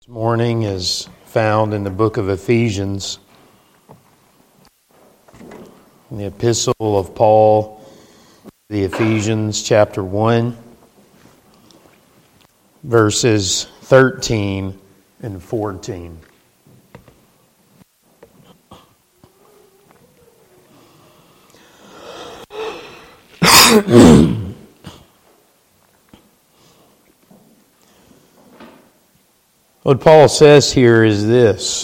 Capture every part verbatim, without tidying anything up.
Morning is found in the book of Ephesians, in the epistle of Paul, the Ephesians chapter one, verses thirteen and fourteen. What Paul says here is this,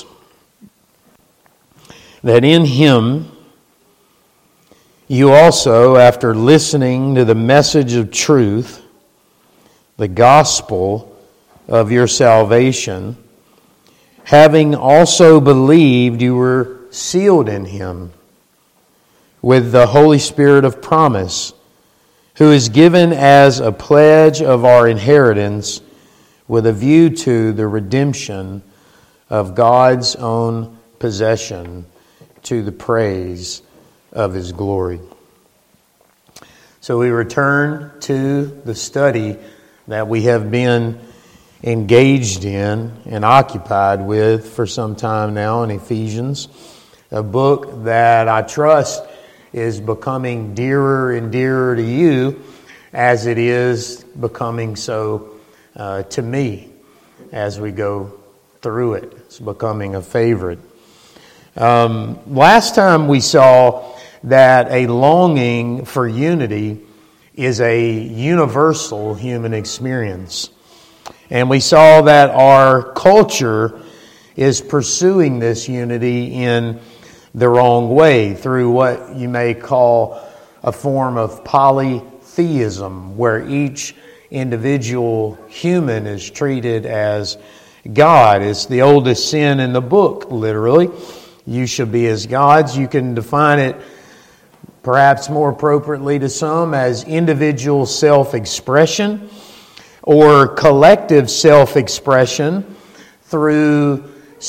that in Him you also, after listening to the message of truth, the gospel of your salvation, having also believed, you were sealed in Him with the Holy Spirit of promise, who is given as a pledge of our inheritance, with a view to the redemption of God's own possession, to the praise of His glory. So we return to the study that we have been engaged in and occupied with for some time now in Ephesians, a book that I trust is becoming dearer and dearer to you as it is becoming so Uh, to me, as we go through it. It's becoming a favorite. Um, last time we saw that a longing for unity is a universal human experience. And we saw that our culture is pursuing this unity in the wrong way through what you may call a form of polytheism, where each individual human is treated as God. It's the oldest sin in the book, literally. You shall be as gods. You can define it perhaps more appropriately to some as individual self-expression or collective self-expression through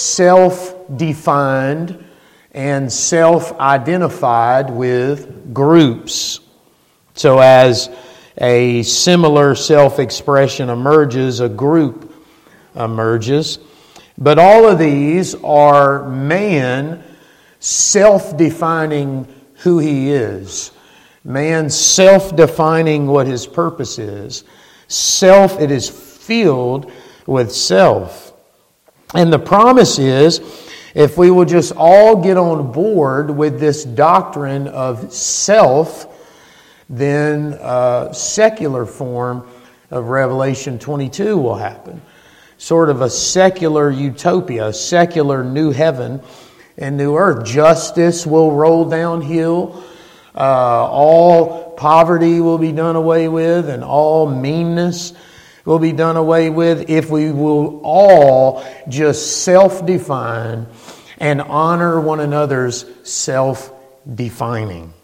self-defined and self-identified with groups. So as a similar self-expression emerges, a group emerges. But all of these are man self-defining who he is. Man self-defining what his purpose is. Self, it is filled with self. And the promise is, if we will just all get on board with this doctrine of self, then a secular form of Revelation twenty-two will happen. Sort of a secular utopia, a secular new heaven and new earth. Justice will roll downhill. Uh, all poverty will be done away with, and all meanness will be done away with if we will all just self-define and honor one another's self-defining.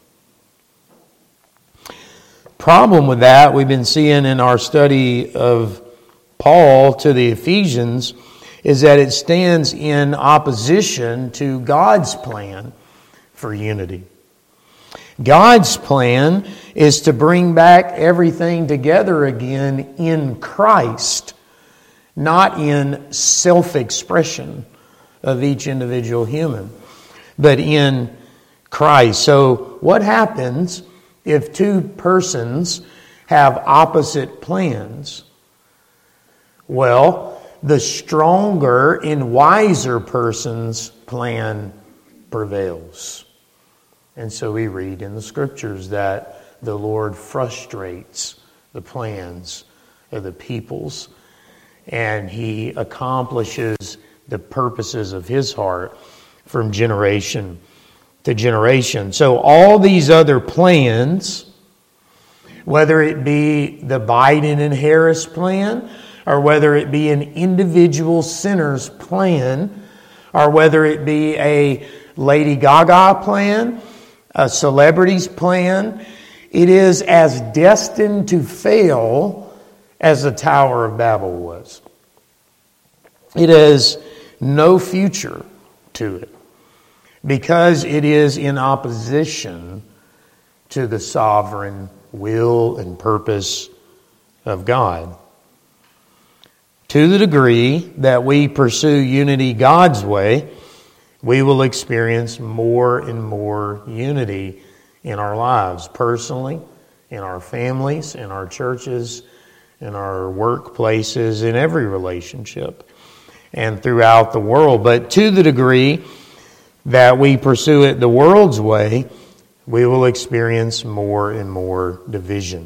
Problem with that, we've been seeing in our study of Paul to the Ephesians, is that it stands in opposition to God's plan for unity. God's plan is to bring back everything together again in Christ, not in self-expression of each individual human, but in Christ. So what happens if two persons have opposite plans? Well, the stronger and wiser person's plan prevails. And so we read in the Scriptures that the Lord frustrates the plans of the peoples, and He accomplishes the purposes of His heart from generation to generation. So all these other plans, whether it be the Biden and Harris plan, or whether it be an individual sinner's plan, or whether it be a Lady Gaga plan, a celebrity's plan, it is as destined to fail as the Tower of Babel was. It has no future to it, because it is in opposition to the sovereign will and purpose of God. To the degree that we pursue unity God's way, we will experience more and more unity in our lives, personally, in our families, in our churches, in our workplaces, in every relationship, and throughout the world. But to the degree that we pursue it the world's way, we will experience more and more division.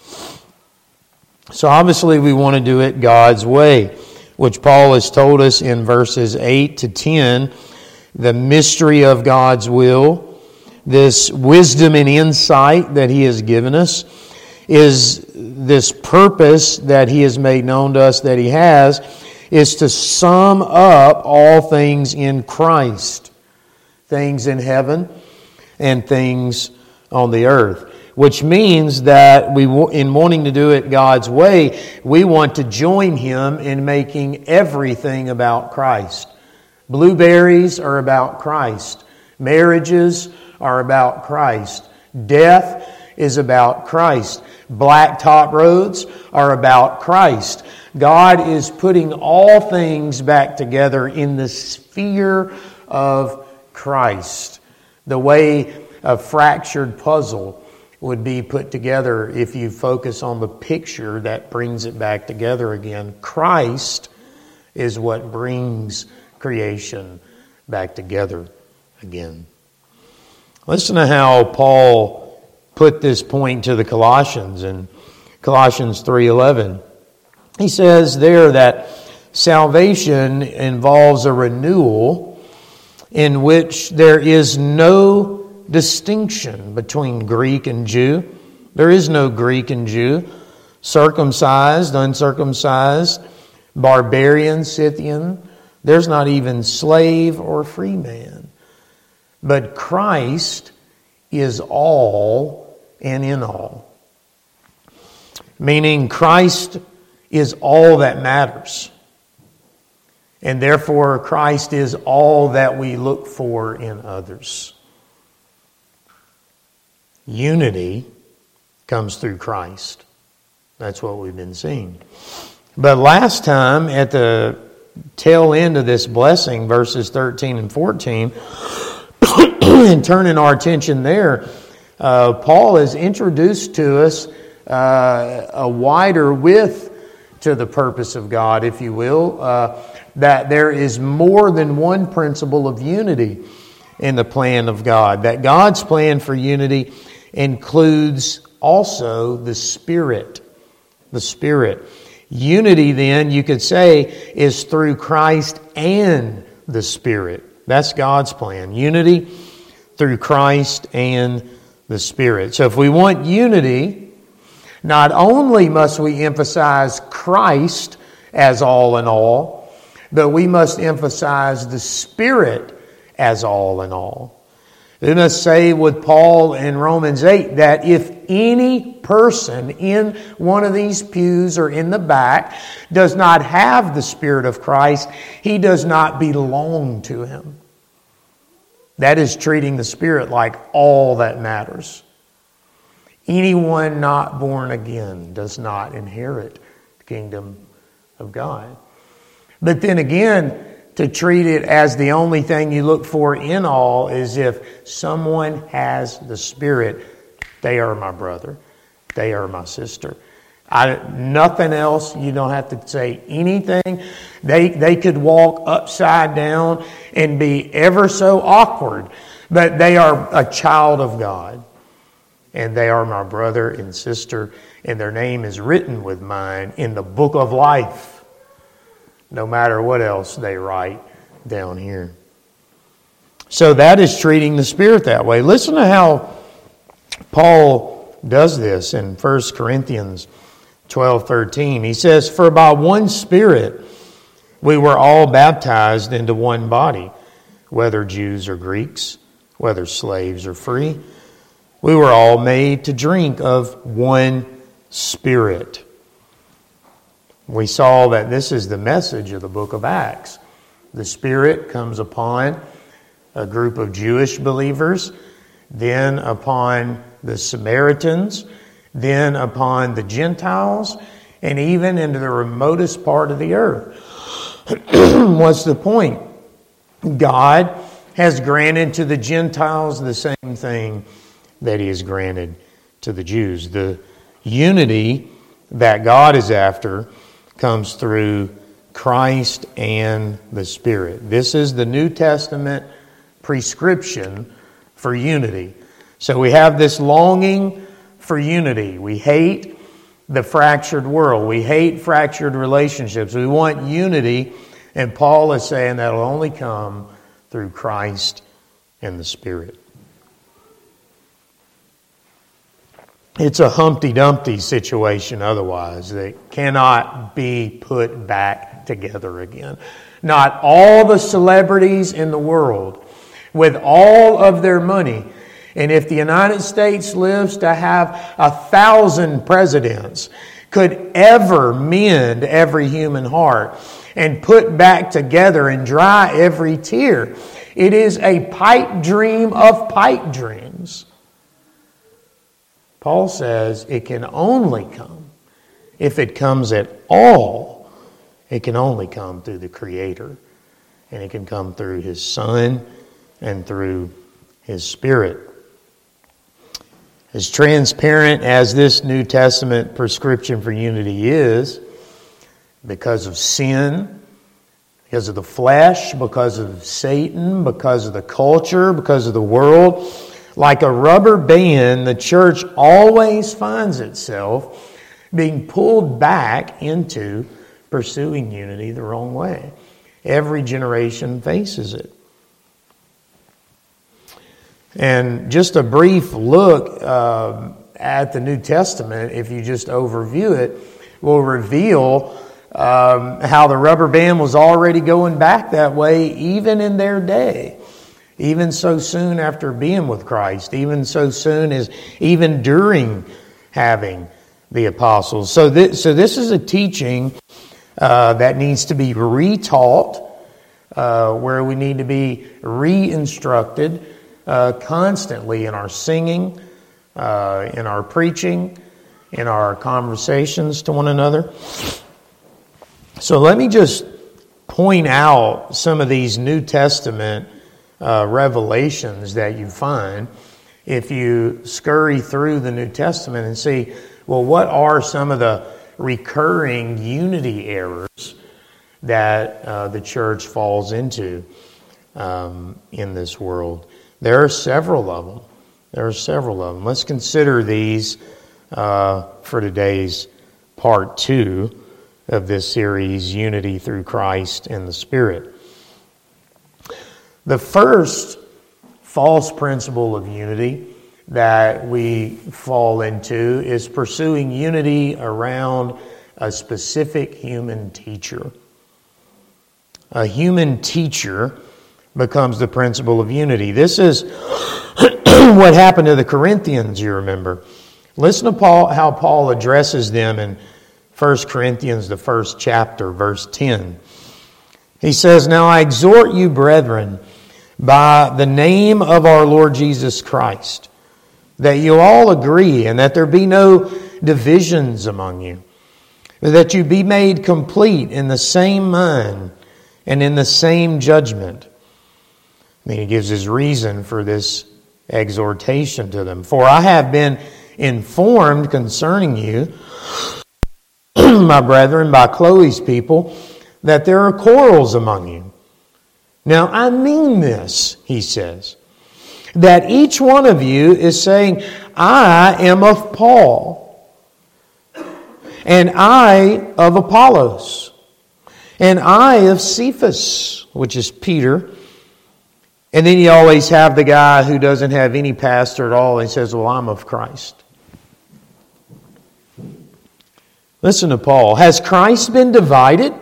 So obviously we want to do it God's way, which Paul has told us in verses eight to ten, the mystery of God's will, this wisdom and insight that He has given us, is this purpose that He has made known to us that He has, is to sum up all things in Christ, things in heaven and things on the earth. Which means that we, in wanting to do it God's way, we want to join Him in making everything about Christ. Blueberries are about Christ. Marriages are about Christ. Death is about Christ. Blacktop roads are about Christ. God is putting all things back together in the sphere of Christ. The way a fractured puzzle would be put together if you focus on the picture that brings it back together again. Christ is what brings creation back together again. Listen to how Paul put this point to the Colossians in Colossians three eleven. He says there that salvation involves a renewal in which there is no distinction between Greek and Jew. There is no Greek and Jew, circumcised, uncircumcised, barbarian, Scythian. There's not even slave or free man. But Christ is all and in all. Meaning Christ is all that matters. And therefore Christ is all that we look for in others. Unity comes through Christ. That's what we've been seeing. But last time, at the tail end of this blessing, verses thirteen and fourteen, and turning our attention there, uh, Paul has introduced to us uh, a wider width to the purpose of God, if you will, uh, that there is more than one principle of unity in the plan of God. That God's plan for unity includes also the Spirit. The Spirit. Unity, then, you could say, is through Christ and the Spirit. That's God's plan. Unity through Christ and the Spirit. So if we want unity, not only must we emphasize Christ as all in all, but we must emphasize the Spirit as all in all. We must say with Paul in Romans eight that if any person in one of these pews or in the back does not have the Spirit of Christ, he does not belong to Him. That is treating the Spirit like all that matters. Anyone not born again does not inherit the kingdom of God. But then again, to treat it as the only thing you look for in all is if someone has the Spirit, they are my brother, they are my sister. I, nothing else, you don't have to say anything. They, they could walk upside down and be ever so awkward, but they are a child of God. And they are my brother and sister, and their name is written with mine in the book of life. No matter what else they write down here. So that is treating the Spirit that way. Listen to how Paul does this in First Corinthians twelve thirteen. He says, "For by one Spirit we were all baptized into one body, whether Jews or Greeks, whether slaves or free. We were all made to drink of one Spirit." We saw that this is the message of the book of Acts. The Spirit comes upon a group of Jewish believers, then upon the Samaritans, then upon the Gentiles, and even into the remotest part of the earth. What's the point? God has granted to the Gentiles the same thing that He has granted to the Jews. The unity that God is after comes through Christ and the Spirit. This is the New Testament prescription for unity. So we have this longing for unity. We hate the fractured world. We hate fractured relationships. We want unity, and Paul is saying that will only come through Christ and the Spirit. It's a Humpty Dumpty situation otherwise that cannot be put back together again. Not all the celebrities in the world with all of their money. And if the United States lives to have a thousand presidents, could ever mend every human heart and put back together and dry every tear. It is a pipe dream of pipe dreams. Paul says it can only come, if it comes at all, it can only come through the Creator. And it can come through His Son and through His Spirit. As transparent as this New Testament prescription for unity is, because of sin, because of the flesh, because of Satan, because of the culture, because of the world, like a rubber band, the church always finds itself being pulled back into pursuing unity the wrong way. Every generation faces it. And just a brief look uh, at the New Testament, if you just overview it, will reveal um, how the rubber band was already going back that way even in their day. Even so soon after being with Christ, even so soon as even during having the apostles. So this, so this is a teaching uh, that needs to be retaught, uh, where we need to be re-instructed uh, constantly in our singing, uh, in our preaching, in our conversations to one another. So let me just point out some of these New Testament Uh, revelations that you find if you scurry through the New Testament and see, well, what are some of the recurring unity errors that uh, the church falls into um, in this world? There are several of them. There are several of them. Let's consider these uh, for today's part two of this series, Unity Through Christ and the Spirit. The first false principle of unity that we fall into is pursuing unity around a specific human teacher. A human teacher becomes the principle of unity. This is what happened to the Corinthians, you remember. Listen to Paul, how Paul addresses them in First Corinthians, the first chapter, verse ten. He says, "Now I exhort you, brethren, by the name of our Lord Jesus Christ, that you all agree and that there be no divisions among you, that you be made complete in the same mind and in the same judgment." I mean, he gives his reason for this exhortation to them. "For I have been informed concerning you, my brethren, by Chloe's people, that there are quarrels among you. Now, I mean this," he says, "that each one of you is saying, 'I am of Paul, and I of Apollos, and I of Cephas,'" which is Peter. And then you always have the guy who doesn't have any pastor at all and says, "Well, I'm of Christ." Listen to Paul. Has Christ been divided?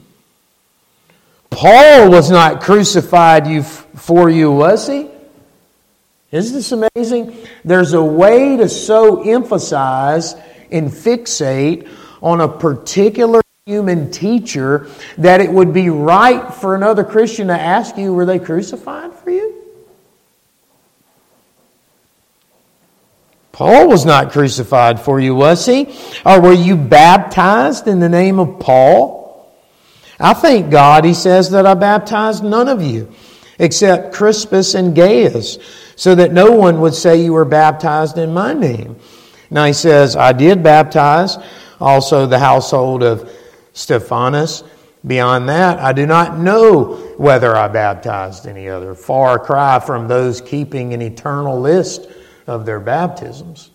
Paul was not crucified you for you, was he? Isn't this amazing? There's a way to so emphasize and fixate on a particular human teacher that it would be right for another Christian to ask you, were they crucified for you? Paul was not crucified for you, was he? Or were you baptized in the name of Paul? I thank God, he says, that I baptized none of you except Crispus and Gaius, so that no one would say you were baptized in my name. Now he says, I did baptize also the household of Stephanas. Beyond that, I do not know whether I baptized any other. Far cry from those keeping an eternal list of their baptisms.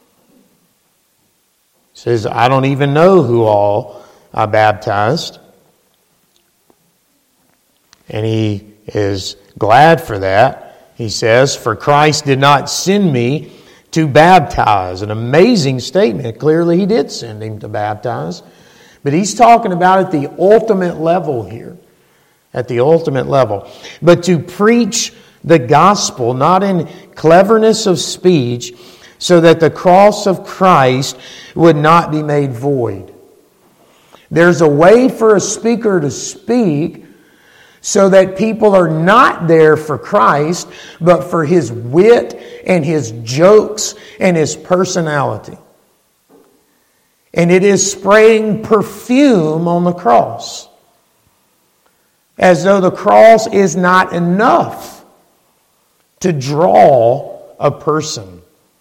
He says, I don't even know who all I baptized. And he is glad for that. He says, for Christ did not send me to baptize. An amazing statement. Clearly he did send him to baptize. But he's talking about at the ultimate level here. At the ultimate level. But to preach the gospel, not in cleverness of speech, so that the cross of Christ would not be made void. There's a way for a speaker to speak so that people are not there for Christ, but for his wit and his jokes and his personality. And it is spraying perfume on the cross, as though the cross is not enough to draw a person.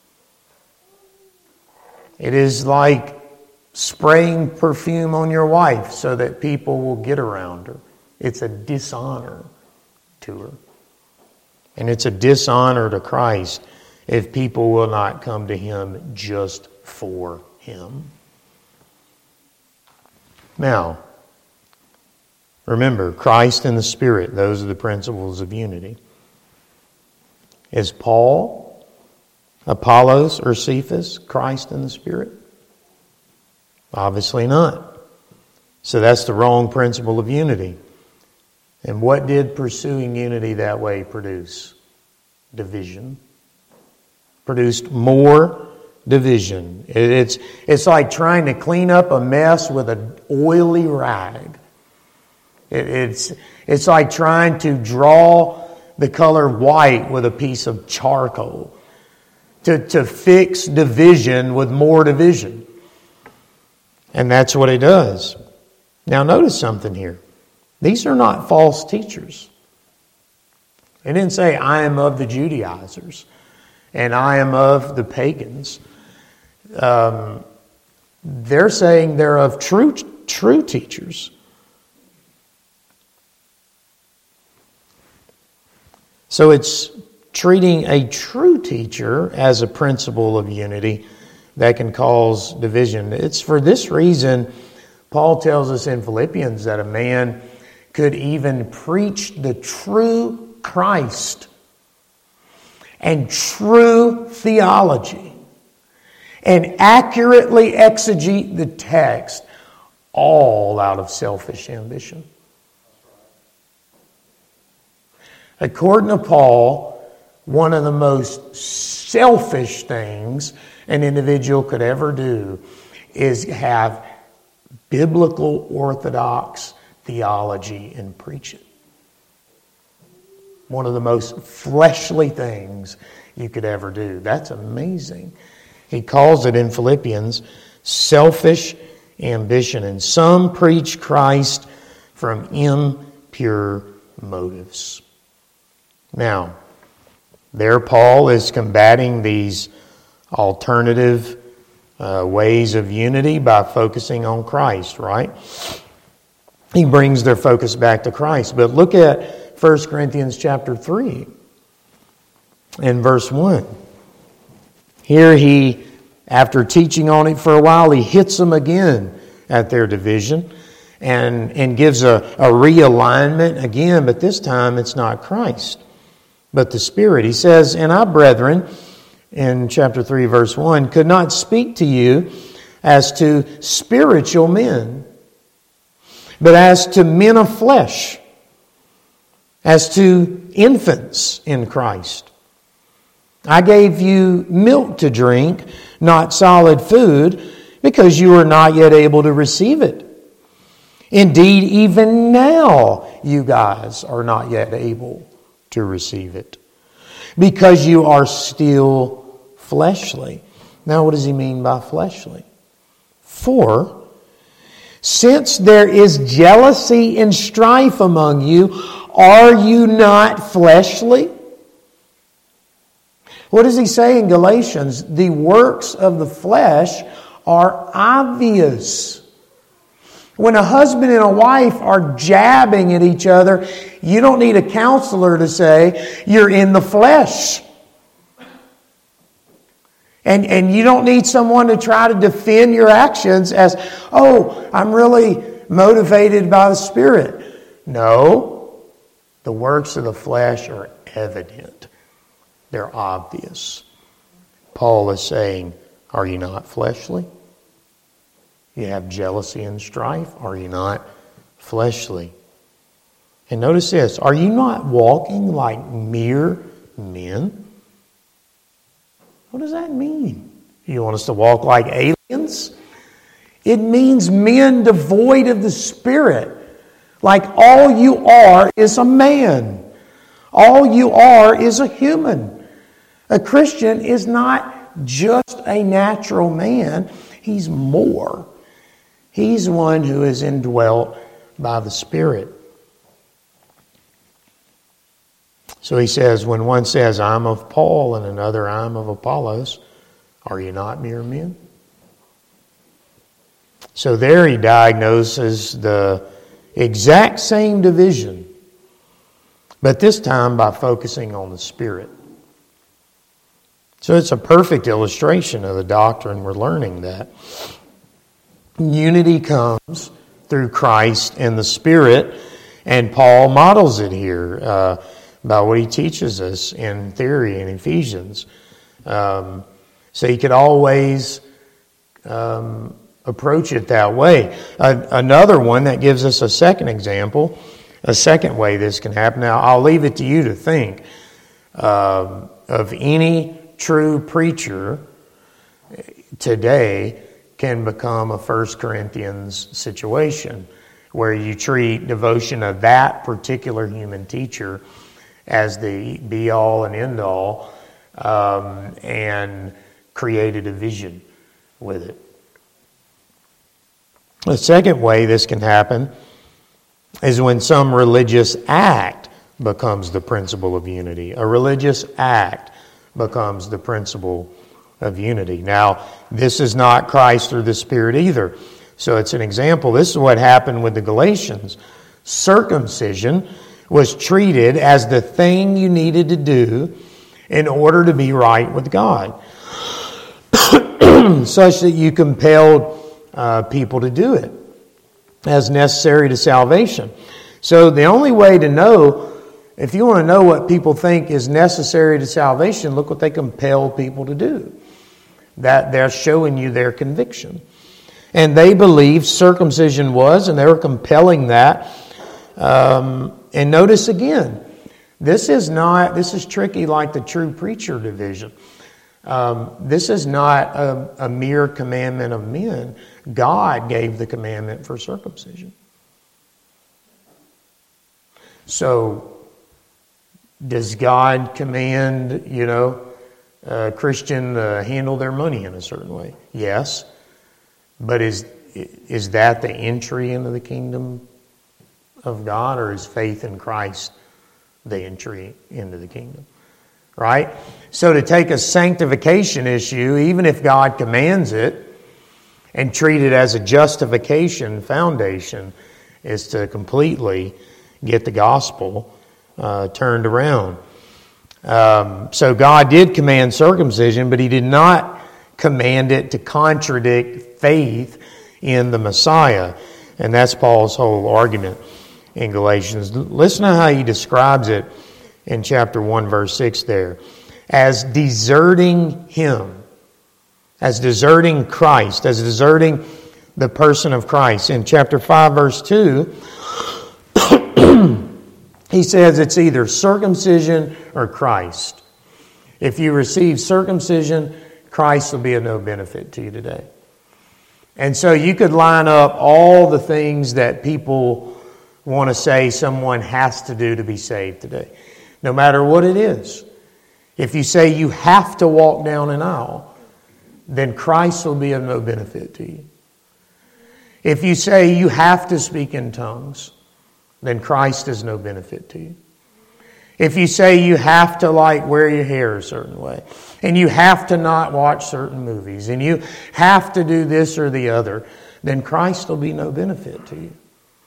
It is like spraying perfume on your wife so that people will get around her. It's a dishonor to her. And it's a dishonor to Christ if people will not come to him just for him. Now, remember, Christ and the Spirit, those are the principles of unity. Is Paul, Apollos, or Cephas Christ and the Spirit? Obviously not. So that's the wrong principle of unity. And what did pursuing unity that way produce? Division. Produced more division. It's, it's like trying to clean up a mess with an oily rag. It, it's, it's like trying to draw the color white with a piece of charcoal. To, to fix division with more division. And that's what he does. Now notice something here. These are not false teachers. They didn't say, I am of the Judaizers and I am of the pagans. Um, they're saying they're of true, true teachers. So it's treating a true teacher as a principle of unity that can cause division. It's for this reason Paul tells us in Philippians that a man could even preach the true Christ and true theology and accurately exegete the text all out of selfish ambition. According to Paul, one of the most selfish things an individual could ever do is have biblical orthodox theology and preach it. One of the most fleshly things you could ever do. That's amazing. He calls it in Philippians selfish ambition. And some preach Christ from impure motives. Now, there Paul is combating these alternative uh, ways of unity by focusing on Christ, right? He brings their focus back to Christ. But look at First Corinthians chapter three and verse one. Here he, after teaching on it for a while, he hits them again at their division and, and gives a, a realignment again, but this time it's not Christ, but the Spirit. He says, and I, brethren, in chapter three, verse one, could not speak to you as to spiritual men, but as to men of flesh, as to infants in Christ. I gave you milk to drink, not solid food, because you are not yet able to receive it. Indeed, even now you guys are not yet able to receive it, because you are still fleshly. Now, what does he mean by fleshly? For, since there is jealousy and strife among you, are you not fleshly? What does he say in Galatians? The works of the flesh are obvious. When a husband and a wife are jabbing at each other, you don't need a counselor to say, you're in the flesh. And, and you don't need someone to try to defend your actions as, oh, I'm really motivated by the Spirit. No, the works of the flesh are evident. They're obvious. Paul is saying, are you not fleshly? You have jealousy and strife. Are you not fleshly? And notice this. Are you not walking like mere men? What does that mean? You want us to walk like aliens? It means men devoid of the Spirit. Like all you are is a man. All you are is a human. A Christian is not just a natural man. He's more. He's one who is indwelt by the Spirit. So he says, when one says, I'm of Paul, and another, I'm of Apollos, are you not mere men? So there he diagnoses the exact same division, but this time by focusing on the Spirit. So it's a perfect illustration of the doctrine we're learning, that unity comes through Christ and the Spirit, and Paul models it here uh, by what he teaches us in theory in Ephesians. Um, so you could always um, approach it that way. Uh, another one that gives us a second example, a second way this can happen. Now, I'll leave it to you to think uh, of any true preacher today can become a First Corinthians situation where you treat devotion of that particular human teacher as the be-all and end-all um, and create a division with it. The second way this can happen is when some religious act becomes the principle of unity. A religious act becomes the principle of unity. Now, this is not Christ through the Spirit either. So it's an example. This is what happened with the Galatians. Circumcision was treated as the thing you needed to do in order to be right with God, such that you compelled uh, people to do it as necessary to salvation. So the only way to know, if you want to know what people think is necessary to salvation, look what they compel people to do. That they're showing you their conviction. And they believed circumcision was, and they were compelling that. Um, and notice again, this is not, this is tricky like the true preacher division. Um, this is not a, a mere commandment of men. God gave the commandment for circumcision. So, does God command, you know, a Christian to handle their money in a certain way? Yes. But is is that the entry into the kingdom of God, or is faith in Christ the entry into the kingdom? Right? So to take a sanctification issue, even if God commands it, and treat it as a justification foundation, is to completely get the gospel uh, turned around. Um, so God did command circumcision, but He did not command it to contradict faith in the Messiah. And that's Paul's whole argument in Galatians. Listen to how he describes it in chapter one, verse six there. As deserting Him, as deserting Christ, as deserting the person of Christ. In chapter five, verse two, he says it's either circumcision or Christ. If you receive circumcision, Christ will be of no benefit to you today. And so you could line up all the things that people want to say someone has to do to be saved today, no matter what it is. If you say you have to walk down an aisle, then Christ will be of no benefit to you. If you say you have to speak in tongues, then Christ is no benefit to you. If you say you have to like wear your hair a certain way, and you have to not watch certain movies, and you have to do this or the other, then Christ will be no benefit to you.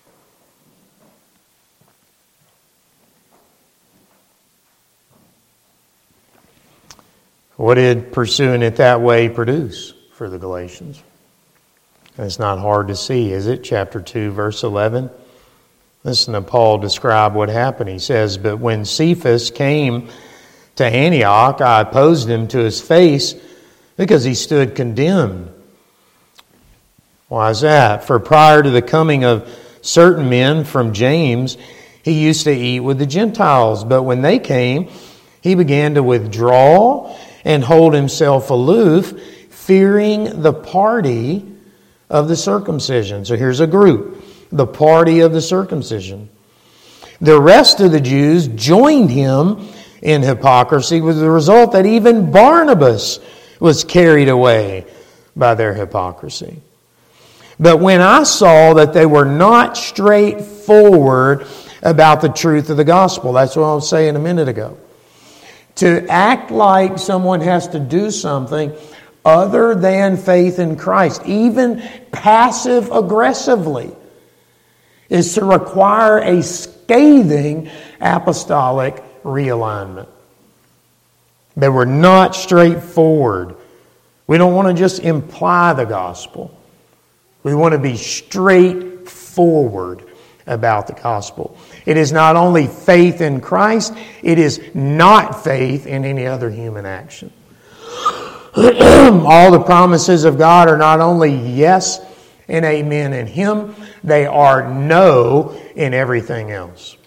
What did pursuing it that way produce for the Galatians? It's not hard to see, is it? Chapter two, verse eleven. Listen to Paul describe what happened. He says, "But when Cephas came to Antioch, I opposed him to his face because he stood condemned." Why is that? For prior to the coming of certain men from James, he used to eat with the Gentiles. But when they came, he began to withdraw and hold himself aloof, fearing the party of the circumcision. So here's a group, the party of the circumcision. The rest of the Jews joined him in hypocrisy, with the result that even Barnabas was carried away by their hypocrisy. But when I saw that they were not straightforward about the truth of the gospel, that's what I was saying a minute ago. To act like someone has to do something other than faith in Christ, even passive-aggressively, is to require a scathing apostolic realignment. They were not straightforward. We don't want to just imply the gospel. We want to be straightforward about the gospel. It is not only faith in Christ, it is not faith in any other human action. All the promises of God are not only yes and amen in Him, they are no in everything else.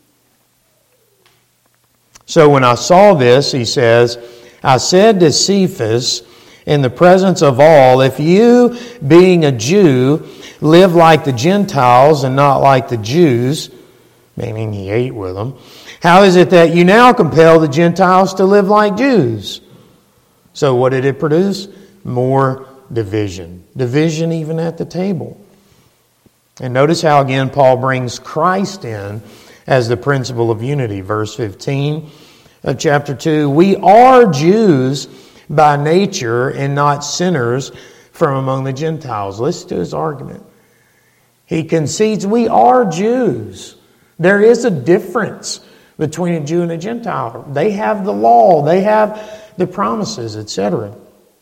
So when I saw this, he says, I said to Cephas in the presence of all, if you, being a Jew, live like the Gentiles and not like the Jews, meaning he ate with them, how is it that you now compel the Gentiles to live like Jews? So what did it produce? More division. Division even at the table. And notice how again Paul brings Christ in as the principle of unity. Verse fifteen of chapter two, we are Jews by nature and not sinners from among the Gentiles. Listen to his argument. He concedes we are Jews. There is a difference between a Jew and a Gentile. They have the law, they have the promises, et cetera.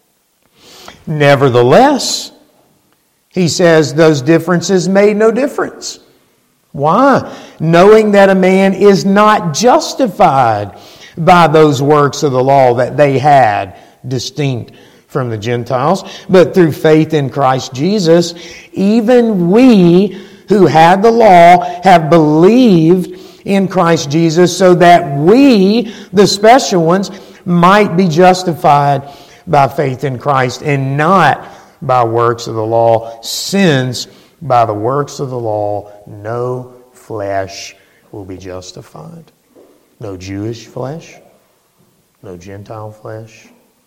Nevertheless, he says those differences made no difference. Why? Knowing that a man is not justified by those works of the law that they had distinct from the Gentiles, but through faith in Christ Jesus, even we who had the law have believed in Christ Jesus so that we, the special ones, might be justified by faith in Christ and not by works of the law, since by the works of the law no flesh will be justified. No Jewish flesh, no Gentile flesh,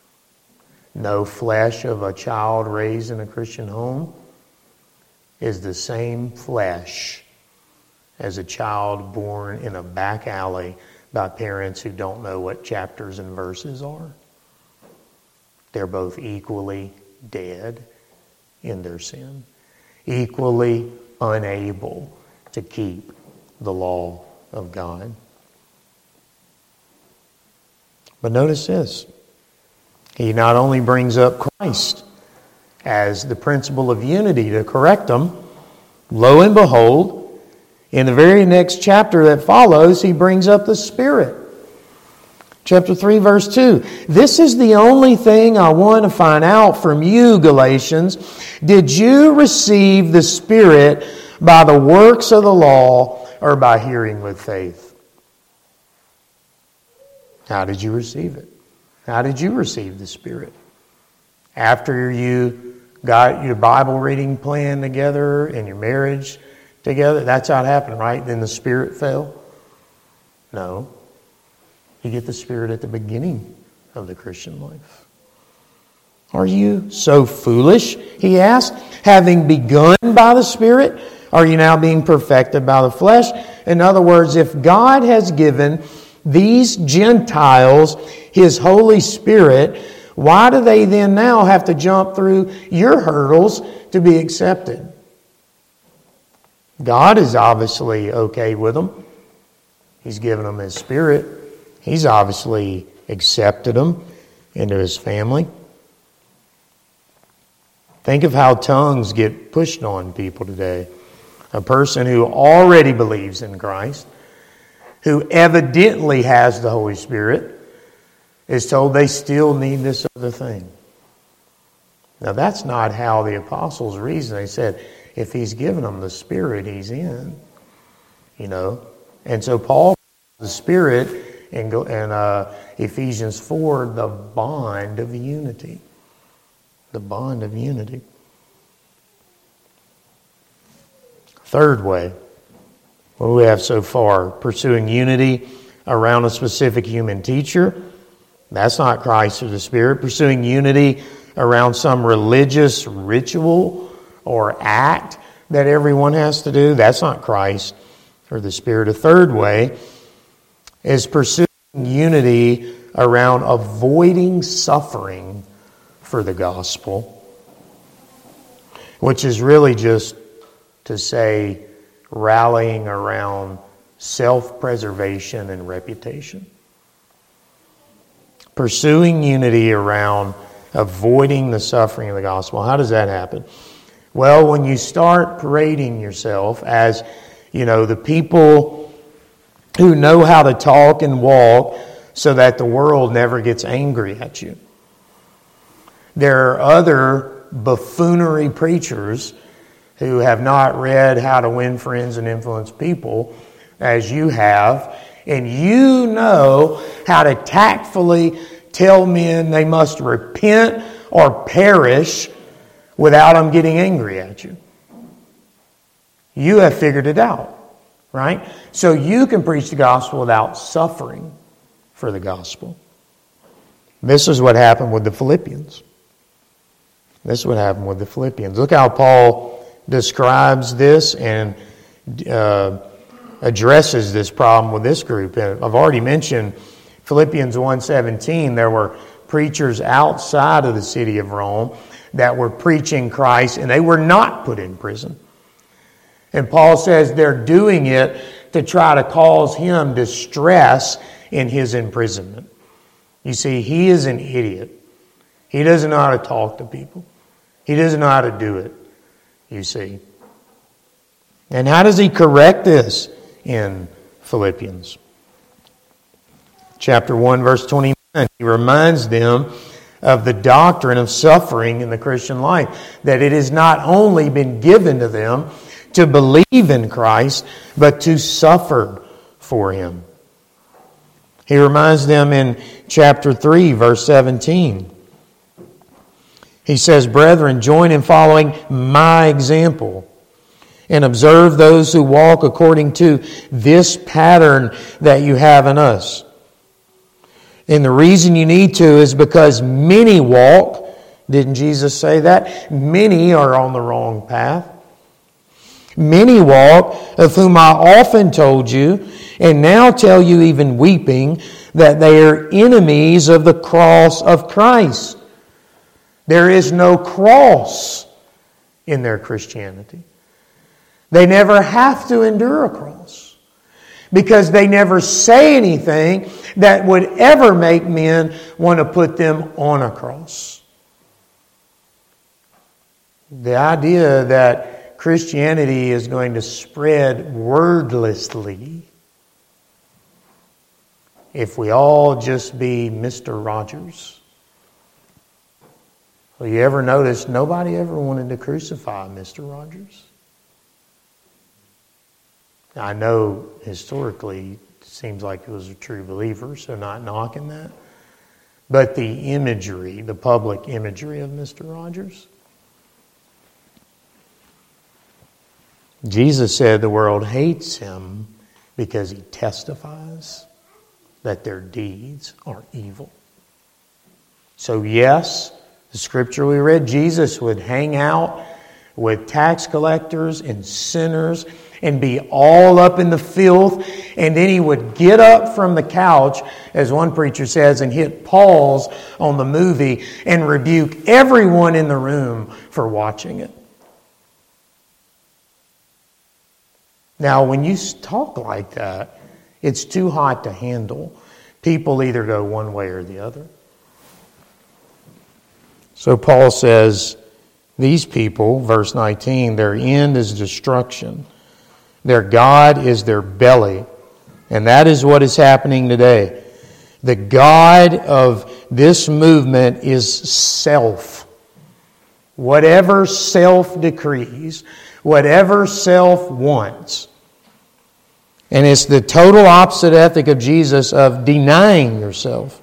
no flesh of a child raised in a Christian home is the same flesh as a child born in a back alley by parents who don't know what chapters and verses are. They're both equally dead in their sin, equally unable to keep the law of God. But notice this. He not only brings up Christ as the principle of unity to correct them, lo and behold, in the very next chapter that follows, he brings up the Spirit. Chapter three, verse two. This is the only thing I want to find out from you, Galatians. Did you receive the Spirit by the works of the law or by hearing with faith? How did you receive it? How did you receive the Spirit? After you got your Bible reading plan together and your marriage together? That's how it happened, right? Then the Spirit fell? No. You get the Spirit at the beginning of the Christian life. Are you so foolish, he asked, having begun by the Spirit? Are you now being perfected by the flesh? In other words, if God has given these Gentiles His Holy Spirit, why do they then now have to jump through your hurdles to be accepted? God is obviously okay with them. He's given them His Spirit. He's obviously accepted them into His family. Think of how tongues get pushed on people today. A person who already believes in Christ, who evidently has the Holy Spirit, is told they still need this other thing. Now that's not how the apostles reasoned. They said, if He's given them the Spirit, He's in. You know. And so Paul, the Spirit, in uh, Ephesians four, the bond of unity. The bond of unity. Third way, what do we have so far? Pursuing unity around a specific human teacher. That's not Christ or the Spirit. Pursuing unity around some religious ritual or act that everyone has to do. That's not Christ or the Spirit. A third way is pursuing unity around avoiding suffering for the gospel, which is really just to say rallying around self-preservation and reputation. Pursuing unity around avoiding the suffering of the gospel. How does that happen? Well, when you start parading yourself as, you know, the people who know how to talk and walk so that the world never gets angry at you. There are other buffoonery preachers who have not read How to Win Friends and Influence People as you have, and you know how to tactfully tell men they must repent or perish without them getting angry at you. You have figured it out, right? So you can preach the gospel without suffering for the gospel. This is what happened with the Philippians. This is what happened with the Philippians. Look how Paul describes this and uh, addresses this problem with this group. And I've already mentioned Philippians one seventeen. There were preachers outside of the city of Rome that were preaching Christ, and they were not put in prison. And Paul says they're doing it to try to cause him distress in his imprisonment. You see, he is an idiot. He doesn't know how to talk to people. He doesn't know how to do it. You see. And how does he correct this in Philippians? Chapter one, verse twenty-nine. He reminds them of the doctrine of suffering in the Christian life. That it has not only been given to them to believe in Christ, but to suffer for Him. He reminds them in chapter three, verse seventeen. He says, "Brethren, join in following my example and observe those who walk according to this pattern that you have in us." And the reason you need to is because many walk. Didn't Jesus say that? Many are on the wrong path. Many walk, of whom I often told you, and now tell you even weeping, that they are enemies of the cross of Christ. There is no cross in their Christianity. They never have to endure a cross because they never say anything that would ever make men want to put them on a cross. The idea that Christianity is going to spread wordlessly if we all just be Mister Rogers. Well, you ever notice nobody ever wanted to crucify Mister Rogers? Now, I know historically it seems like he was a true believer, so not knocking that. But the imagery, the public imagery of Mister Rogers. Jesus said the world hates him because he testifies that their deeds are evil. So yes, The scripture we read, Jesus would hang out with tax collectors and sinners and be all up in the filth. And then he would get up from the couch, as one preacher says, and hit pause on the movie and rebuke everyone in the room for watching it. Now, when you talk like that, it's too hot to handle. People either go one way or the other. So Paul says, these people, verse nineteen, their end is destruction. Their God is their belly. And that is what is happening today. The God of this movement is self. Whatever self decrees, whatever self wants. And it's the total opposite ethic of Jesus of denying yourself.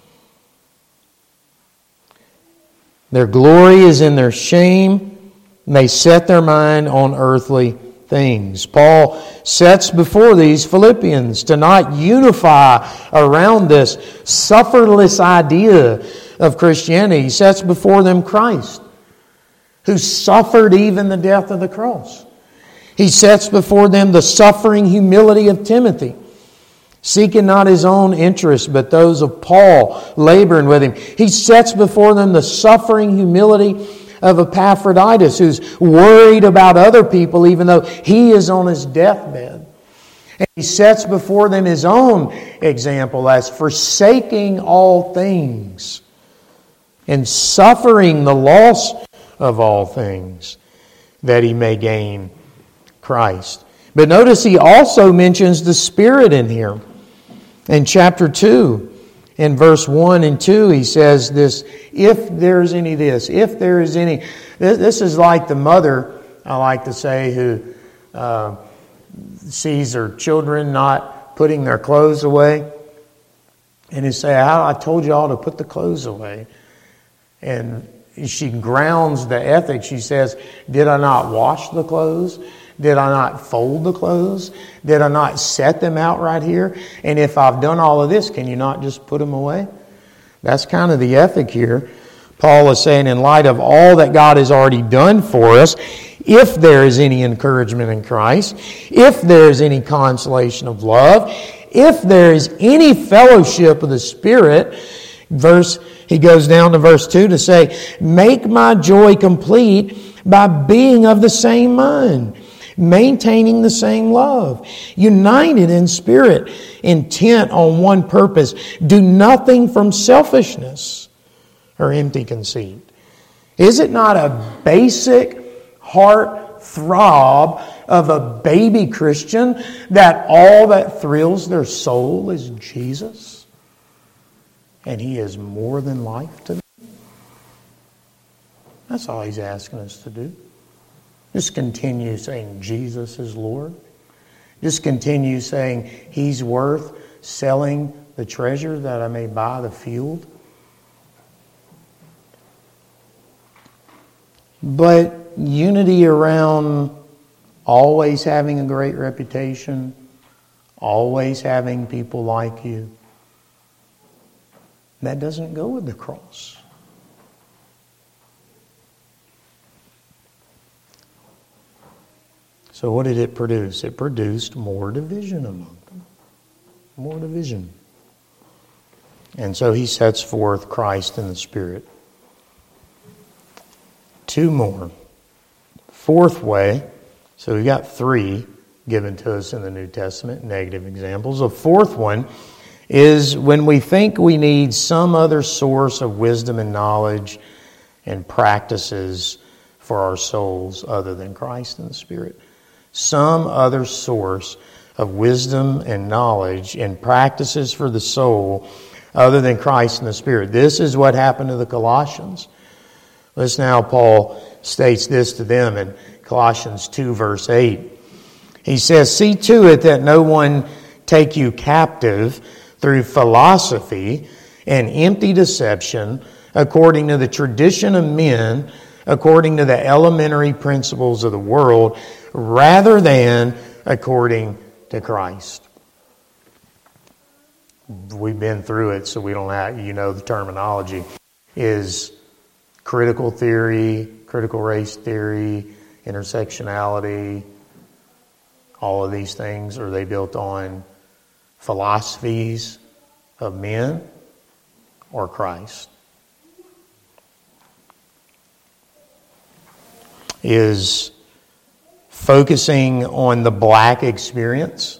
Their glory is in their shame, and they set their mind on earthly things. Paul sets before these Philippians to not unify around this sufferless idea of Christianity. He sets before them Christ, who suffered even the death of the cross. He sets before them the suffering humility of Timothy, seeking not his own interests, but those of Paul, laboring with him. He sets before them the suffering humility of Epaphroditus, who's worried about other people even though he is on his deathbed. And he sets before them his own example as forsaking all things and suffering the loss of all things that he may gain Christ. But notice he also mentions the Spirit in here. In chapter two, in verse one and two, he says this, if there's any this, if there is any... This, this is like the mother, I like to say, who uh, sees her children not putting their clothes away. And he say, I, I told you all to put the clothes away. And she grounds the ethic. She says, did I not wash the clothes? Did I not fold the clothes? Did I not set them out right here? And if I've done all of this, can you not just put them away? That's kind of the ethic here. Paul is saying, in light of all that God has already done for us, if there is any encouragement in Christ, if there is any consolation of love, if there is any fellowship of the Spirit, verse he goes down to verse two to say, make my joy complete by being of the same mind, maintaining the same love, united in spirit, intent on one purpose. Do nothing from selfishness or empty conceit. Is it not a basic heart throb of a baby Christian that all that thrills their soul is Jesus? And He is more than life to them? That's all He's asking us to do. Just continue saying Jesus is Lord. Just continue saying He's worth selling the treasure that I may buy the field. But unity around always having a great reputation, always having people like you, that doesn't go with the cross. So what did it produce? It produced more division among them. More division. And so he sets forth Christ in the Spirit. Two more. Fourth way. So we've got three given to us in the New Testament, negative examples. The fourth one is when we think we need some other source of wisdom and knowledge and practices for our souls other than Christ and the Spirit. Some other source of wisdom and knowledge and practices for the soul other than Christ and the Spirit. This is what happened to the Colossians. Listen how Paul states this to them in Colossians two verse eight. He says, see to it that no one take you captive through philosophy and empty deception, according to the tradition of men, according to the elementary principles of the world, rather than according to Christ. We've been through it, so we don't have, you know, the terminology is critical theory, critical race theory, intersectionality, all of these things? Are they built on philosophies of men or Christ? Is focusing on the black experience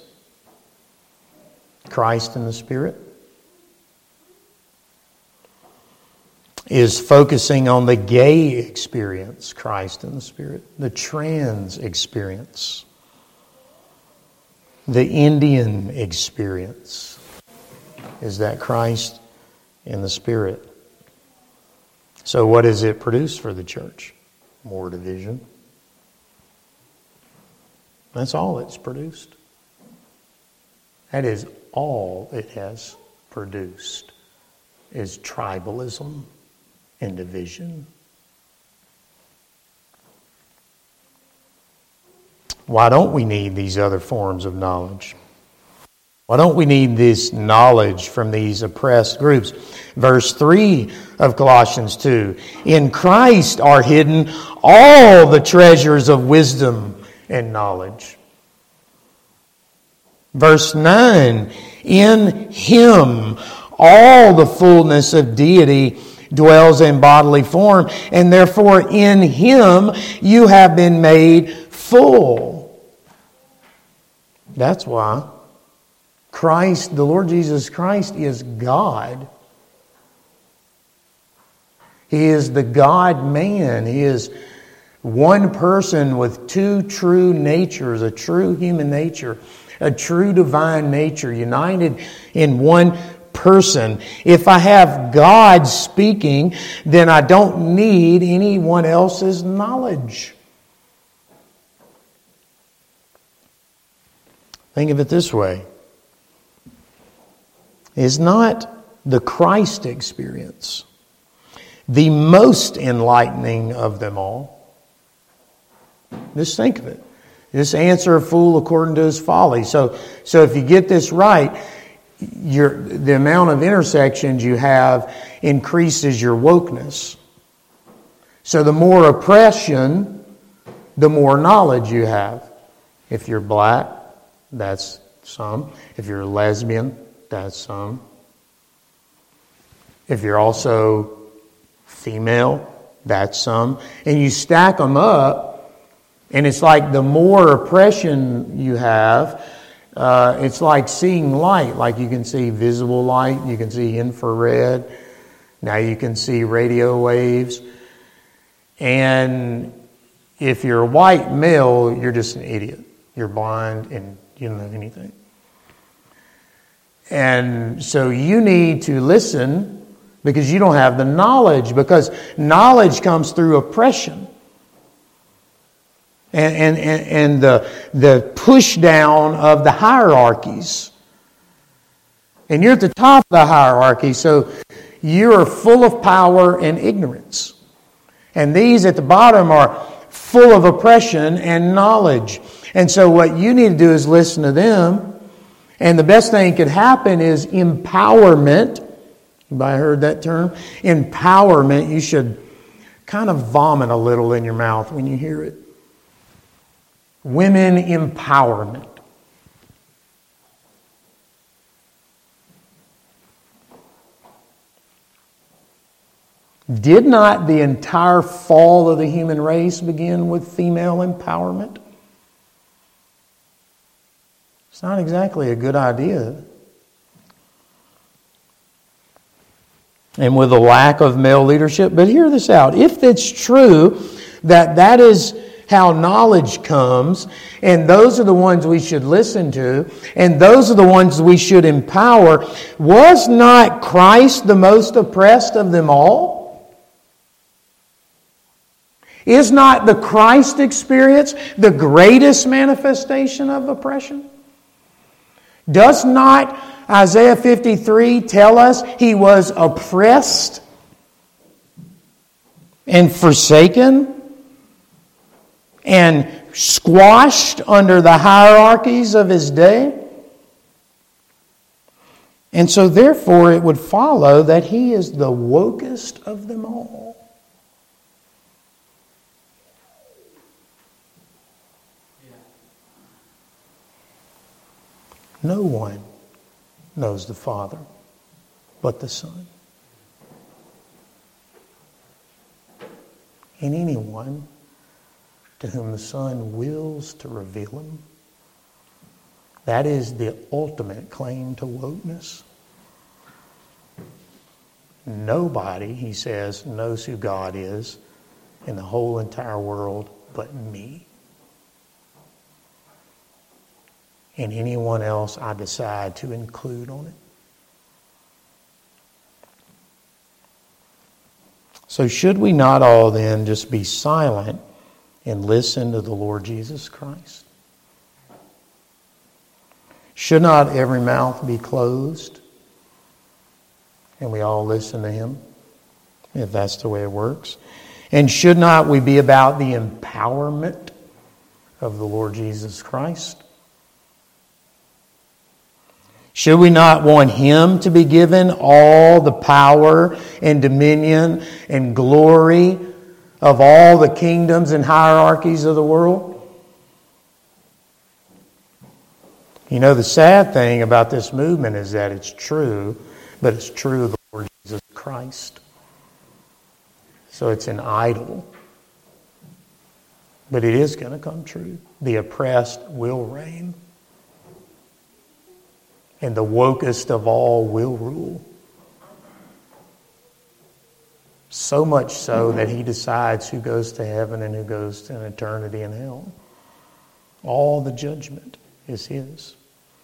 Christ in the Spirit? Is focusing on the gay experience Christ in the Spirit? The trans experience? The Indian experience? Is that Christ in the Spirit? So what does it produce for the church? More division. That's all it's produced. That is all it has produced, is tribalism and division. Why don't we need these other forms of knowledge? Why don't we need this knowledge from these oppressed groups? Verse three of Colossians two. In Christ are hidden all the treasures of wisdom and knowledge. Verse nine. In Him all the fullness of deity dwells in bodily form, and therefore in Him you have been made full. That's why Christ, the Lord Jesus Christ, is God. He is the God-man. He is one person with two true natures, a true human nature, a true divine nature, united in one person. If I have God speaking, then I don't need anyone else's knowledge. Think of it this way. Is not the Christ experience the most enlightening of them all? Just think of it. Just answer a fool according to his folly. So, so if you get this right, your, the amount of intersections you have increases your wokeness. So the more oppression, the more knowledge you have. If you're black, that's some. If you're a lesbian, that's some. If you're also female, that's some. And you stack them up, and it's like the more oppression you have, uh, it's like seeing light. Like you can see visible light, you can see infrared, now you can see radio waves. And if you're a white male, you're just an idiot. You're blind and you don't know anything. And so you need to listen because you don't have the knowledge, because knowledge comes through oppression. And, and, and, and the, the push down of the hierarchies. And you're at the top of the hierarchy, so you're full of power and ignorance. And these at the bottom are full of oppression and knowledge. And so what you need to do is listen to them. And the best thing that could happen is empowerment. Anybody heard that term? Empowerment. You should kind of vomit a little in your mouth when you hear it. Women empowerment. Did not the entire fall of the human race begin with female empowerment? It's not exactly a good idea. And with a lack of male leadership. But hear this out. If it's true that that is how knowledge comes, and those are the ones we should listen to, and those are the ones we should empower, was not Christ the most oppressed of them all? Is not the Christ experience the greatest manifestation of oppression? Does not Isaiah fifty-three tell us He was oppressed and forsaken and squashed under the hierarchies of His day? And so therefore it would follow that He is the wokest of them all. No one knows the Father but the Son. And anyone to whom the Son wills to reveal him. That is the ultimate claim to wokeness. Nobody, he says, knows who God is in the whole entire world but me. And anyone else I decide to include on it. So should we not all then just be silent and listen to the Lord Jesus Christ? Should not every mouth be closed and we all listen to him, if that's the way it works? And should not we be about the empowerment of the Lord Jesus Christ? Should we not want him to be given all the power and dominion and glory of all the kingdoms and hierarchies of the world? You know, the sad thing about this movement is that it's true, but it's true of the Lord Jesus Christ. So it's an idol. But it is going to come true. The oppressed will reign. And the wokest of all will rule. So much so that he decides who goes to heaven and who goes to an eternity in hell. All the judgment is his.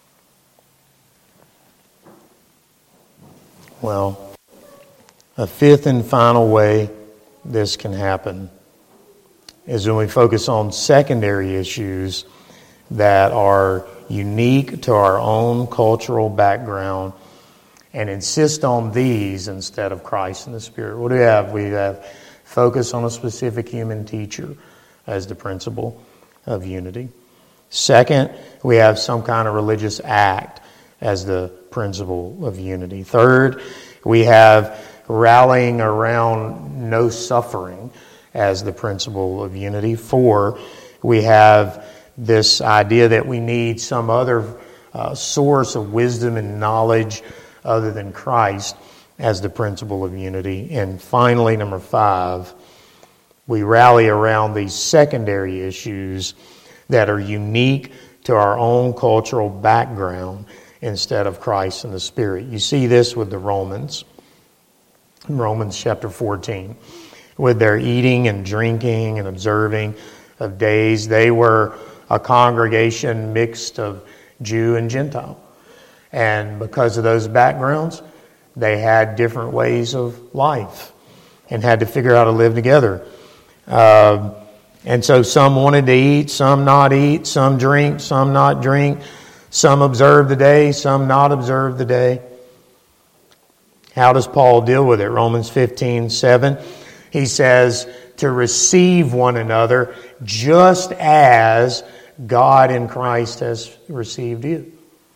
Well, a fifth and final way this can happen is when we focus on secondary issues that are unique to our own cultural background and insist on these instead of Christ and the Spirit. What do we have? We have focus on a specific human teacher as the principle of unity. Second, we have some kind of religious act as the principle of unity. Third, we have rallying around no suffering as the principle of unity. Four, we have this idea that we need some other uh, source of wisdom and knowledge other than Christ as the principle of unity. And finally, number five, we rally around these secondary issues that are unique to our own cultural background instead of Christ and the Spirit. You see this with the Romans, in Romans chapter fourteen. With their eating and drinking and observing of days, they were a congregation mixed of Jew and Gentile. And because of those backgrounds, they had different ways of life and had to figure out how to live together. Uh, and so some wanted to eat, some not eat, some drink, some not drink, some observe the day, some not observe the day. How does Paul deal with it? Romans fifteen seven, he says to receive one another just as God in Christ has received you.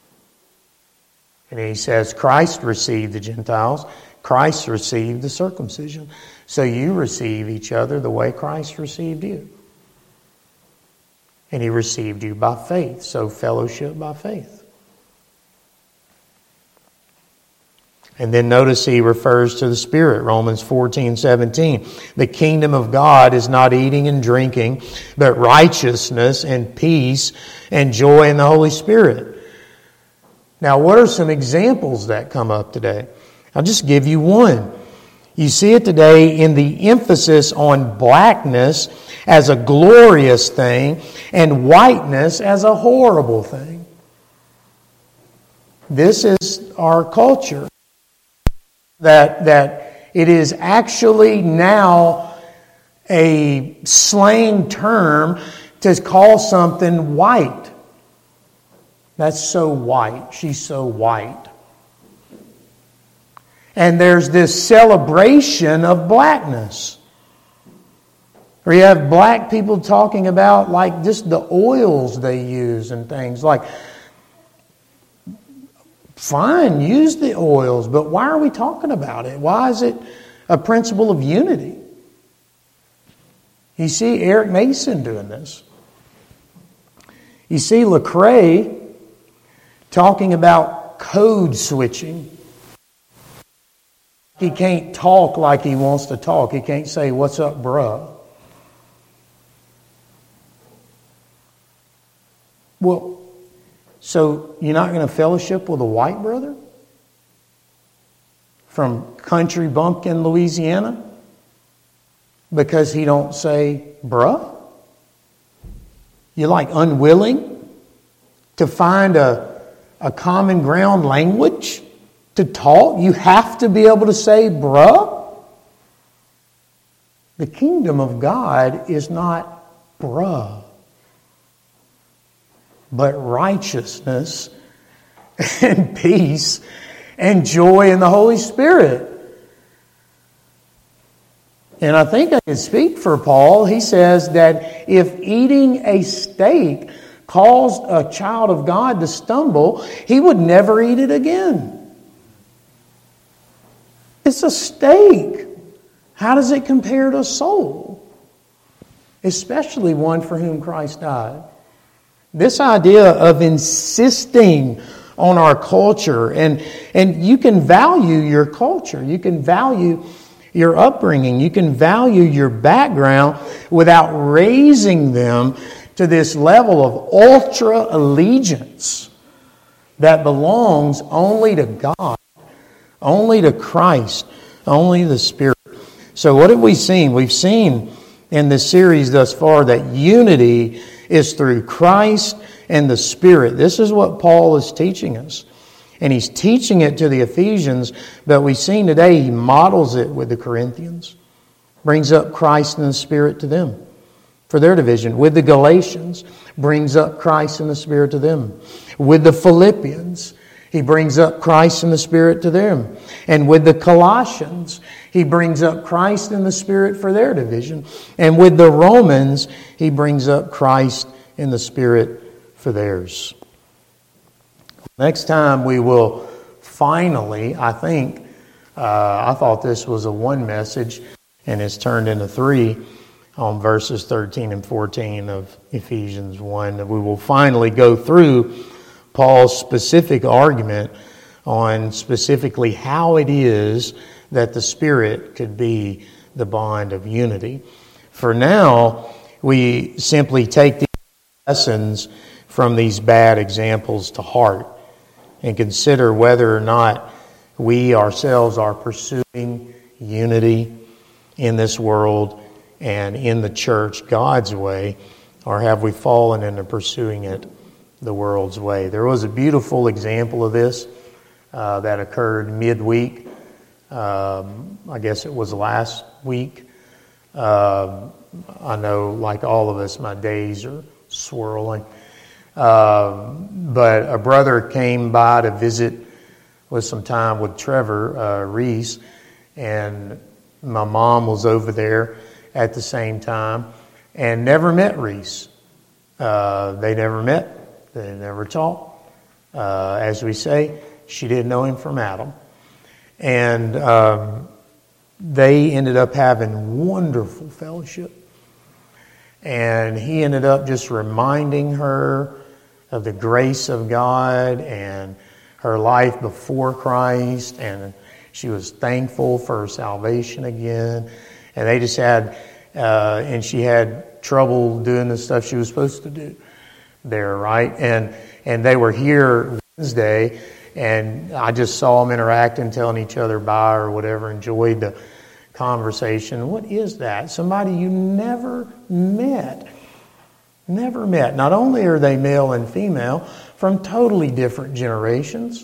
And he says Christ received the Gentiles, Christ received the circumcision. So you receive each other the way Christ received you. And he received you by faith, so fellowship by faith. And then notice he refers to the Spirit, Romans fourteen seventeen. The kingdom of God is not eating and drinking, but righteousness and peace and joy in the Holy Spirit. Now, what are some examples that come up today? I'll just give you one. You see it today in the emphasis on blackness as a glorious thing and whiteness as a horrible thing. This is our culture. That, that it is actually now a slang term to call something white. That's so white. She's so white. And there's this celebration of blackness. Or you have black people talking about like just the oils they use and things. Like, fine, use the oils, but why are we talking about it? Why is it a principle of unity? You see Eric Mason doing this. You see Lecrae talking about code switching. He can't talk like he wants to talk. He can't say, "What's up, bruh?" Well, so you're not going to fellowship with a white brother from country bumpkin, Louisiana, because he don't say bruh? You're like unwilling to find a, a common ground language to talk? You have to be able to say bruh? The kingdom of God is not bruh, but righteousness and peace and joy in the Holy Spirit. And I think I can speak for Paul. He says that if eating a steak caused a child of God to stumble, he would never eat it again. It's a steak. How does it compare to a soul? Especially one for whom Christ died. This idea of insisting on our culture, and, and you can value your culture, you can value your upbringing, you can value your background without raising them to this level of ultra allegiance that belongs only to God, only to Christ, only the Spirit. So what have we seen? We've seen in this series thus far that unity is through Christ and the Spirit. This is what Paul is teaching us. And he's teaching it to the Ephesians, but we've seen today he models it with the Corinthians. Brings up Christ and the Spirit to them for their division. With the Galatians, brings up Christ and the Spirit to them. With the Philippians, he brings up Christ and the Spirit to them. And with the Colossians, he brings up Christ and the Spirit for their division. And with the Romans, he brings up Christ and the Spirit for theirs. Next time we will finally, I think, uh, I thought this was a one message and it's turned into three on verses thirteen and fourteen of Ephesians one. We will finally go through Paul's specific argument on specifically how it is that the Spirit could be the bond of unity. For now, we simply take these lessons from these bad examples to heart and consider whether or not we ourselves are pursuing unity in this world and in the church God's way, or have we fallen into pursuing it the world's way. There was a beautiful example of this uh, that occurred midweek. Um, I guess it was last week. Uh, I know, like all of us, my days are swirling. Uh, but a brother came by to visit with some time with Trevor uh, Reese, and my mom was over there at the same time and never met Reese. Uh, they never met. They never talked. Uh, as we say, she didn't know him from Adam. And um, they ended up having wonderful fellowship. And he ended up just reminding her of the grace of God and her life before Christ, and she was thankful for her salvation again. And they just had, uh, and she had trouble doing the stuff she was supposed to do there, right? And and they were here Wednesday, and I just saw them interacting, telling each other bye or whatever, enjoyed the conversation. What is that? Somebody you never met. Never met. Not only are they male and female, from totally different generations,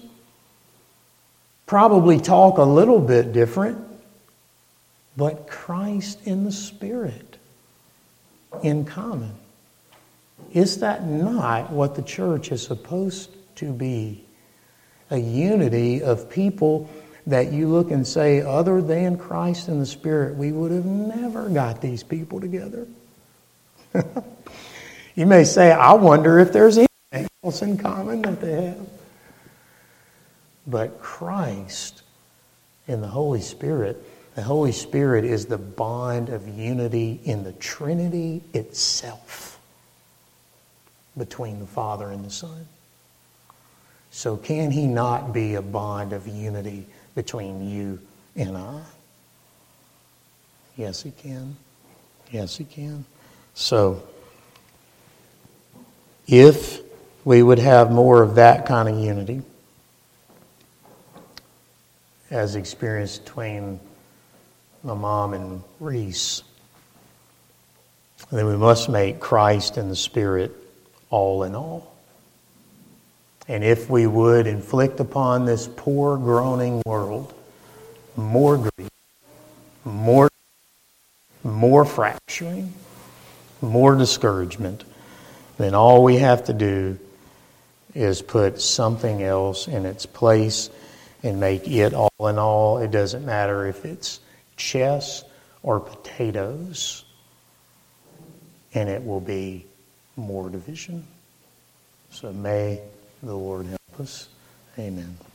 probably talk a little bit different, but Christ in the Spirit in common. Is that not what the church is supposed to be? A unity of people that you look and say, other than Christ in the Spirit, we would have never got these people together. You may say, I wonder if there's anything else in common that they have. But Christ in the Holy Spirit, the Holy Spirit is the bond of unity in the Trinity itself between the Father and the Son. So can he not be a bond of unity between you and I? Yes, he can. Yes, he can. So, if we would have more of that kind of unity as experienced between my mom and Reese, then we must make Christ and the Spirit all in all. And if we would inflict upon this poor, groaning world more grief, more, more fracturing, more discouragement, then all we have to do is put something else in its place and make it all in all. It doesn't matter if it's chess or potatoes, and it will be more division. So may the Lord help us. Amen.